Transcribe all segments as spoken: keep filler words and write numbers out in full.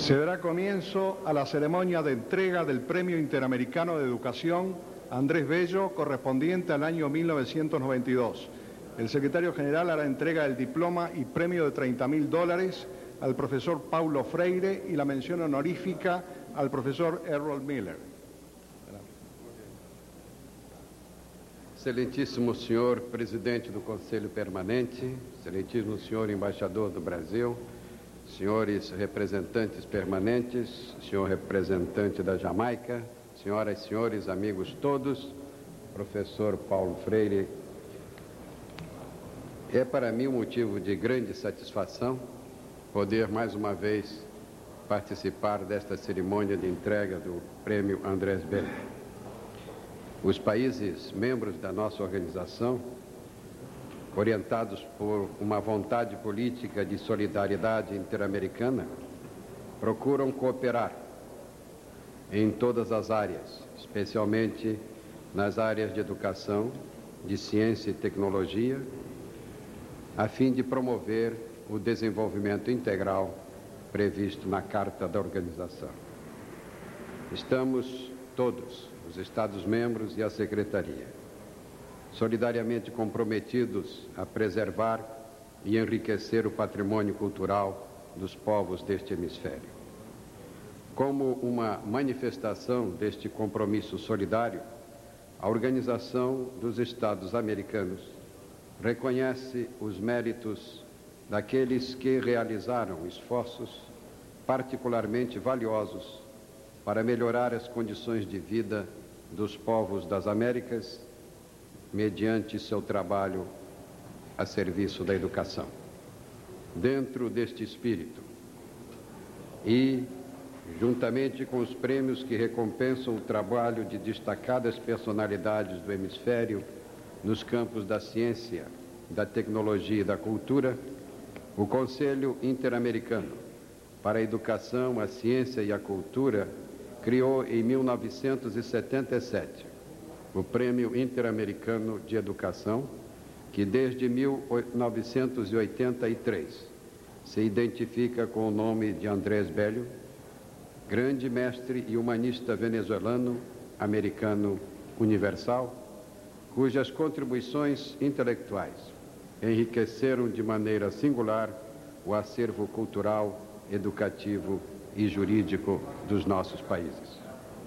Se dará comienzo a la ceremonia de entrega del Premio Interamericano de Educación Andrés Bello, correspondiente al año mil novecientos noventa y dos. El secretario general hará entrega del diploma y premio de treinta mil dólares al profesor Paulo Freire y la mención honorífica al profesor Errol Miller. Excelentíssimo senhor presidente do Conselho Permanente, excelentíssimo senhor embaixador do Brasil, senhores representantes permanentes, senhor representante da Jamaica, senhoras e senhores, amigos todos, professor Paulo Freire, é para mim um motivo de grande satisfação poder mais uma vez participar desta cerimônia de entrega do Prêmio Andrés Bello. Os países membros da nossa organização, orientados por uma vontade política de solidariedade interamericana, procuram cooperar em todas as áreas, especialmente nas áreas de educação, de ciência e tecnologia, a fim de promover o desenvolvimento integral previsto na Carta da Organização. Estamos todos, os Estados-membros e a Secretaria, solidariamente comprometidos a preservar e enriquecer o patrimônio cultural dos povos deste hemisfério. Como uma manifestação deste compromisso solidário, a Organização dos Estados Americanos reconhece os méritos daqueles que realizaram esforços particularmente valiosos para melhorar as condições de vida dos povos das Américas mediante seu trabalho a serviço da educação. Dentro deste espírito e, juntamente com os prêmios que recompensam o trabalho de destacadas personalidades do hemisfério nos campos da ciência, da tecnologia e da cultura, o Conselho Interamericano para a Educação, a Ciência e a Cultura criou em mil novecentos e setenta e sete o Prêmio Interamericano de Educação, que desde mil novecentos e oitenta e três se identifica com o nome de Andrés Bello, grande mestre e humanista venezuelano, americano universal, cujas contribuições intelectuais enriqueceram de maneira singular o acervo cultural, educativo e jurídico dos nossos países.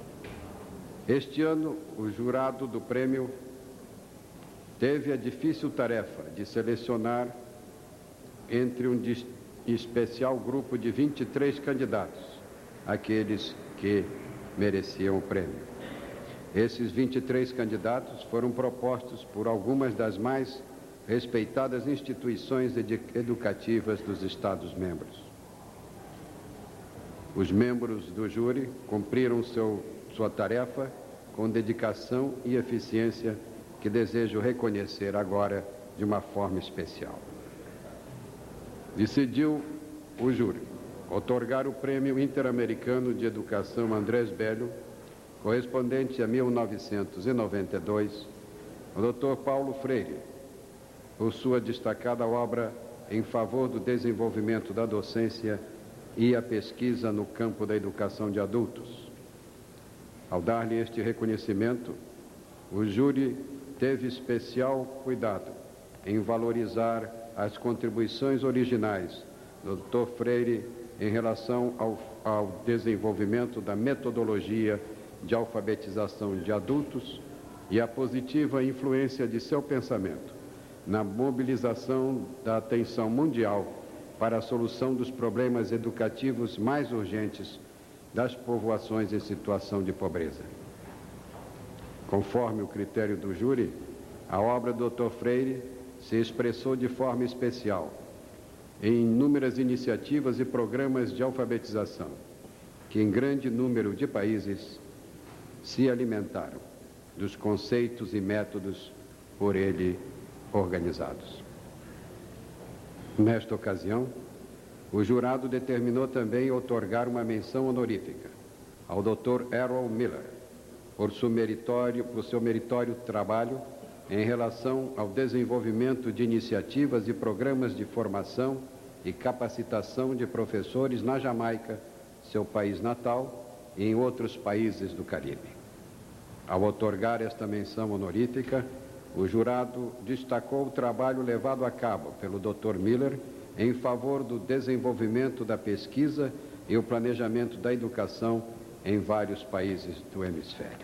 Este ano, o jurado do prêmio teve a difícil tarefa de selecionar entre um especial grupo de vinte e três candidatos, aqueles que mereciam o prêmio. Esses vinte e três candidatos foram propostos por algumas das mais respeitadas instituições educativas dos Estados-membros. Os membros do júri cumpriram seu, sua tarefa com dedicação e eficiência que desejo reconhecer agora de uma forma especial. Decidiu o júri outorgar o Prêmio Interamericano de Educação Andrés Bello, correspondente a mil novecentos e noventa e dois, ao doutor Paulo Freire, por sua destacada obra em favor do desenvolvimento da docência e a pesquisa no campo da educação de adultos. Ao dar-lhe este reconhecimento, o júri teve especial cuidado em valorizar as contribuições originais do doutor Freire em relação ao, ao desenvolvimento da metodologia de alfabetização de adultos e a positiva influência de seu pensamento na mobilização da atenção mundial para a solução dos problemas educativos mais urgentes das povoações em situação de pobreza. Conforme o critério do júri, a obra do doutor Freire se expressou de forma especial em inúmeras iniciativas e programas de alfabetização, que em grande número de países se alimentaram dos conceitos e métodos por ele organizados. Nesta ocasião, o jurado determinou também outorgar uma menção honorífica ao doutor Errol Miller por seu meritório, por seu meritório trabalho em relação ao desenvolvimento de iniciativas e programas de formação e capacitação de professores na Jamaica seu país natal e em outros países do Caribe. Ao outorgar esta menção honorífica, o jurado destacou o trabalho levado a cabo pelo doutor Miller em favor do desenvolvimento da pesquisa e o planejamento da educação em vários países do hemisfério.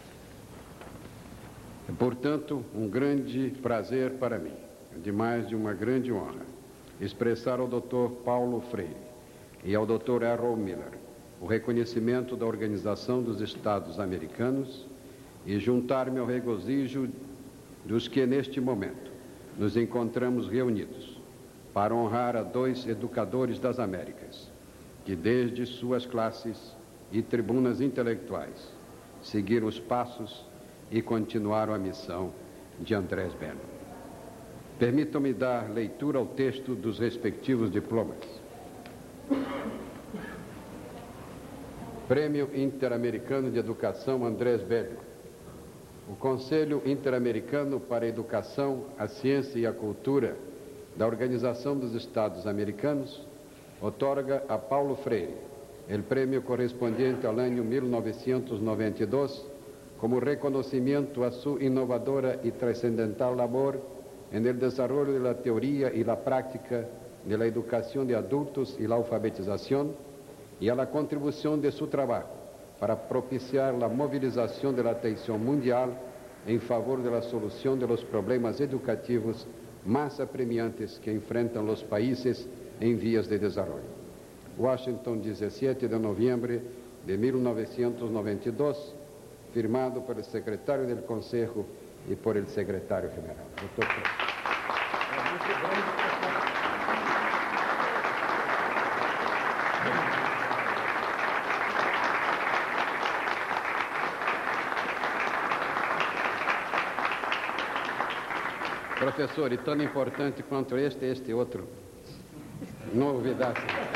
É, portanto, um grande prazer para mim, de mais de uma grande honra, expressar ao doutor Paulo Freire e ao doutor Errol Miller o reconhecimento da Organização dos Estados Americanos e juntar-me ao regozijo dos que, neste momento, nos encontramos reunidos para honrar a dois educadores das Américas, que desde suas classes e tribunas intelectuais seguiram os passos e continuaram a missão de Andrés Bello. Permitam-me dar leitura ao texto dos respectivos diplomas. Prêmio Interamericano de Educação Andrés Bello. O Conselho Interamericano para a Educação, a Ciência e a Cultura da Organização dos Estados Americanos outorga a Paulo Freire o prêmio correspondiente ao ano mil novecentos noventa e dois como reconocimiento a su innovadora y trascendental labor en el desarrollo de la teoría y la práctica de la educación de adultos y la alfabetización, y a la contribución de su trabajo para propiciar la movilización de la atención mundial en favor de la solución de los problemas educativos más apremiantes que enfrentan los países en vías de desarrollo. Washington, diecisiete de noviembre de mil novecientos noventa y dos, firmado por el secretario del Consejo y por el secretario general. Doctor Professor, e tão importante quanto este, este outro. Novidade.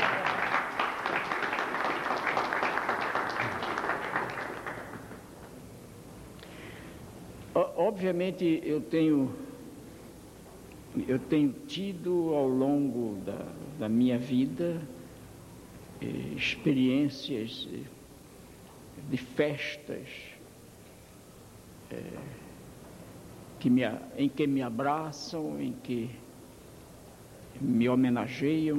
Obviamente, eu tenho, eu tenho tido ao longo da, da minha vida eh, experiências de festas eh, que me, em que me abraçam, em que me homenageiam,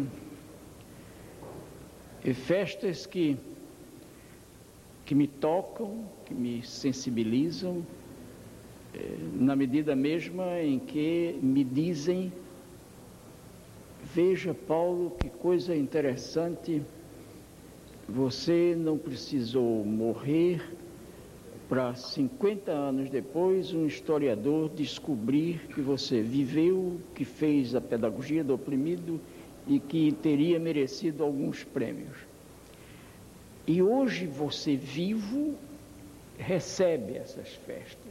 e festas que, que me tocam, que me sensibilizam, na medida mesma em que me dizem: veja, Paulo, que coisa interessante, você não precisou morrer para cinquenta anos depois um historiador descobrir que você viveu, que fez a pedagogia do oprimido e que teria merecido alguns prêmios. E hoje você vivo recebe essas festas.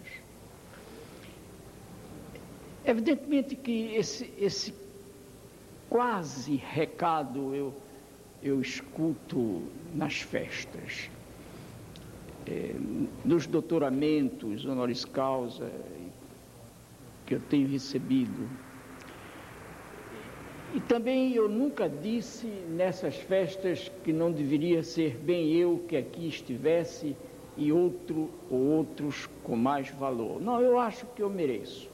Evidentemente que esse, esse quase recado eu, eu escuto nas festas, é, nos doutoramentos honoris causa que eu tenho recebido. E também eu nunca disse nessas festas que não deveria ser bem eu que aqui estivesse e outro ou outros com mais valor. Não, eu acho que eu mereço.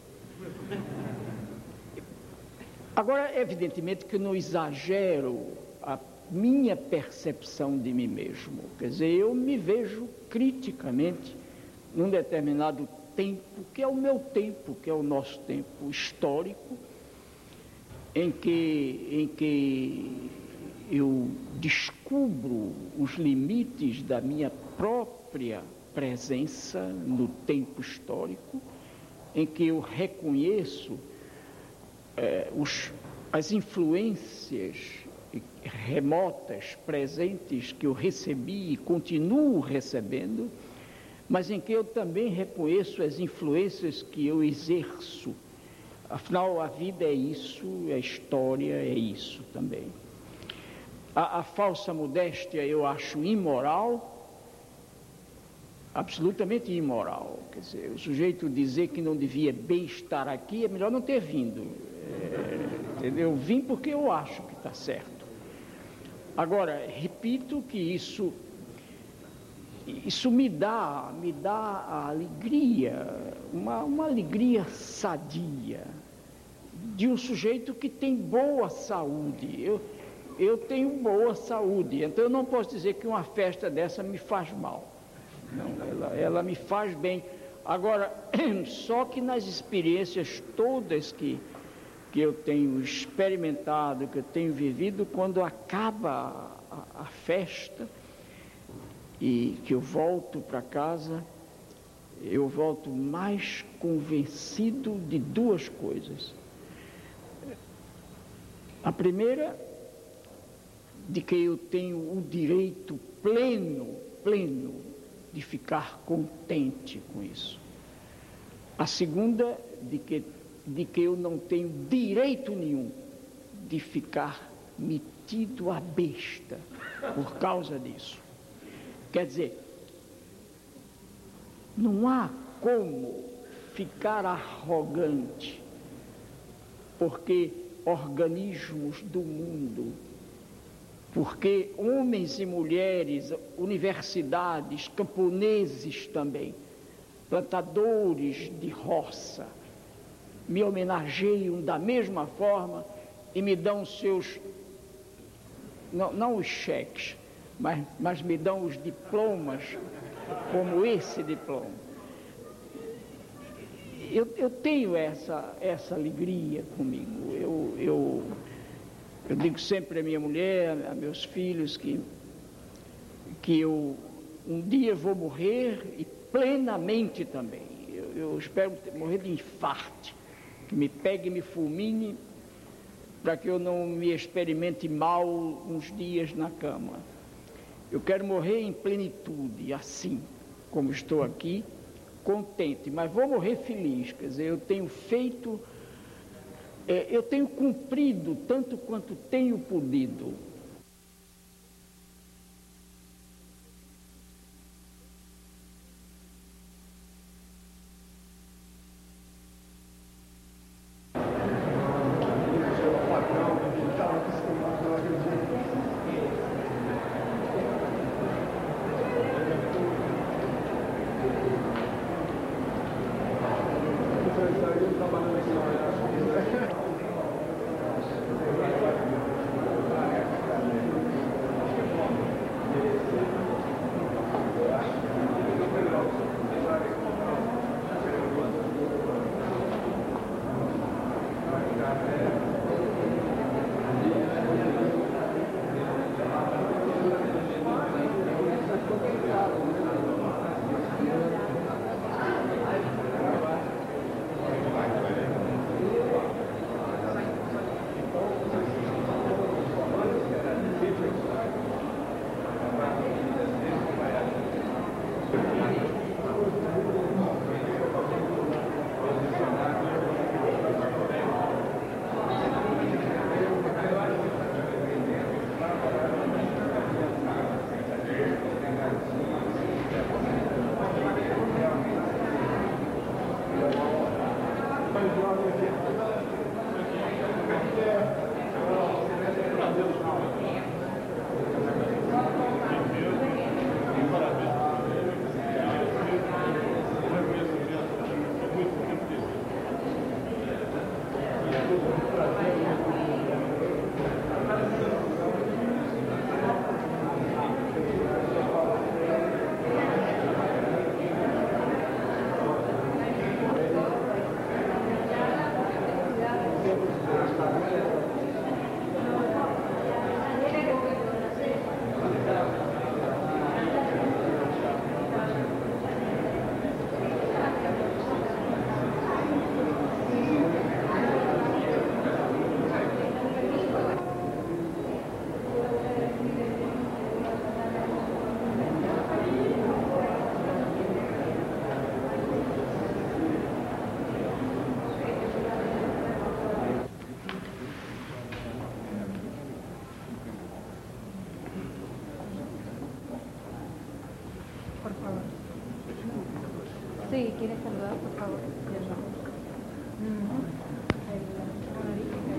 Agora, evidentemente que eu não exagero a minha percepção de mim mesmo. Quer dizer, eu me vejo criticamente num determinado tempo, que é o meu tempo, que é o nosso tempo histórico, em que, em que eu descubro os limites da minha própria presença no tempo histórico, em que eu reconheço eh, os, as influências remotas, presentes, que eu recebi e continuo recebendo, mas em que eu também reconheço as influências que eu exerço. Afinal, a vida é isso, a história é isso também. A, a falsa modéstia eu acho imoral, absolutamente imoral. Quer dizer, o sujeito dizer que não devia bem estar aqui, é melhor não ter vindo. É, entendeu? Eu vim porque eu acho que está certo. Agora, repito que isso, isso me dá, me dá a alegria, uma, uma alegria sadia, de um sujeito que tem boa saúde. Eu, eu tenho boa saúde, então eu não posso dizer que uma festa dessa me faz mal. Não, ela, ela me faz bem. Agora, só que nas experiências todas que, que eu tenho experimentado, que eu tenho vivido, quando acaba a, a festa e que eu volto para casa, eu volto mais convencido de duas coisas. A primeira, de que eu tenho o direito pleno, pleno, de ficar contente com isso. A segunda, de que, de que eu não tenho direito nenhum de ficar metido à besta por causa disso. Quer dizer, não há como ficar arrogante, porque organismos do mundo, porque homens e mulheres, universidades, camponeses também, plantadores de roça, me homenageiam da mesma forma e me dão seus, não, não os cheques, mas, mas me dão os diplomas, como esse diploma. Eu, eu tenho essa, essa alegria comigo. Eu, eu, eu digo sempre à minha mulher, a meus filhos, que, que eu um dia vou morrer e plenamente também. Eu, eu espero morrer de infarto, que me pegue e me fulmine, para que eu não me experimente mal uns dias na cama. Eu quero morrer em plenitude, assim como estou aqui, contente, mas vou morrer feliz. Quer dizer, eu tenho feito, é, eu tenho cumprido tanto quanto tenho podido. Sí, ¿quieres saludar, por favor? Mm.